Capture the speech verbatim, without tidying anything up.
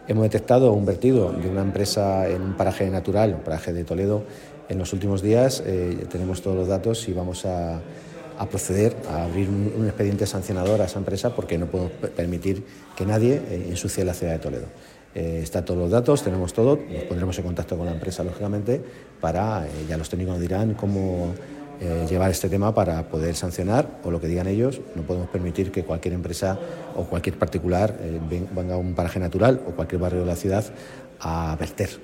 hemos detectado un vertido de una empresa en un paraje natural, un paraje de Toledo, en los últimos días. Eh, tenemos todos los datos y vamos a, a proceder a abrir un, un expediente sancionador a esa empresa, porque no podemos permitir que nadie eh, ensucie la ciudad de Toledo. Eh, están todos los datos, tenemos todo, nos pondremos en contacto con la empresa, lógicamente, para, eh, ya los técnicos nos dirán cómo eh, llevar este tema para poder sancionar, o lo que digan ellos. No podemos permitir que cualquier empresa o cualquier particular eh, venga a un paraje natural o cualquier barrio de la ciudad a verter